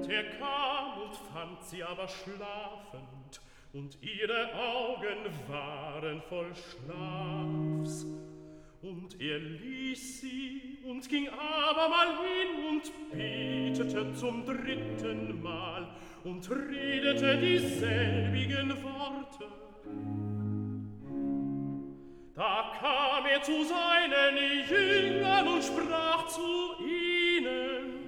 er kam und fand sie aber schlafend, und ihre Augen waren voll Schlafs. Und er ließ sie und ging abermal hin und betete zum 3. Mal und redete dieselbigen Worte. Da kam er zu seinen Jüngern und sprach zu ihnen: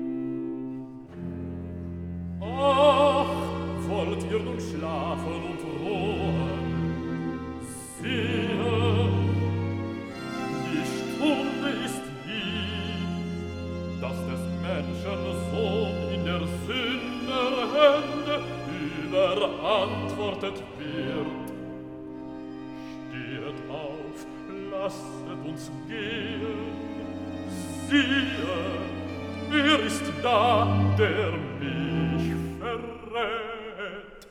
Ach, wollt ihr nun schlafen und ruhen? Siehe, die Stunde ist die, dass des Menschen Sohn in der Sünderhände überantwortet wird. Stehet auf, lasset uns gehen. Siehe, er ist da, der mich verrät.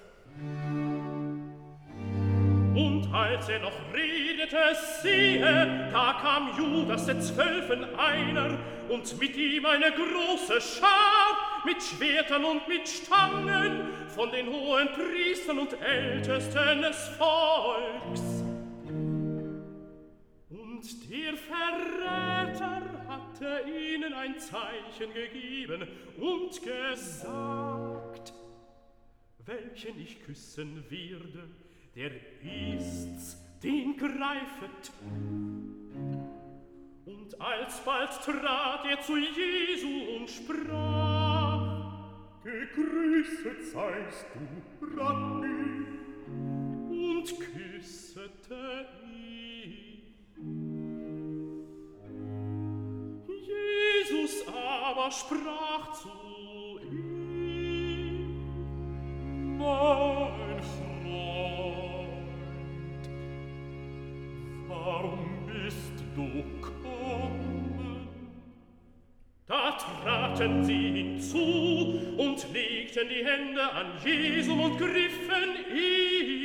Und als er noch redete, siehe, da kam Judas der 12 einer, und mit ihm eine große Schar, mit Schwertern und mit Stangen, von den hohen Priestern und Ältesten des Volks. Und der Verräter hatte ihnen ein Zeichen gegeben und gesagt: Welchen ich küssen werde, der ist's, den greifet. Und alsbald trat er zu Jesu und sprach: Gegrüßet seist du, Rabbi, und küssete ihn. Jesus aber sprach zu ihm: Mein Freund, warum bist du kommen? Da traten sie hinzu und legten die Hände an Jesum und griffen ihn.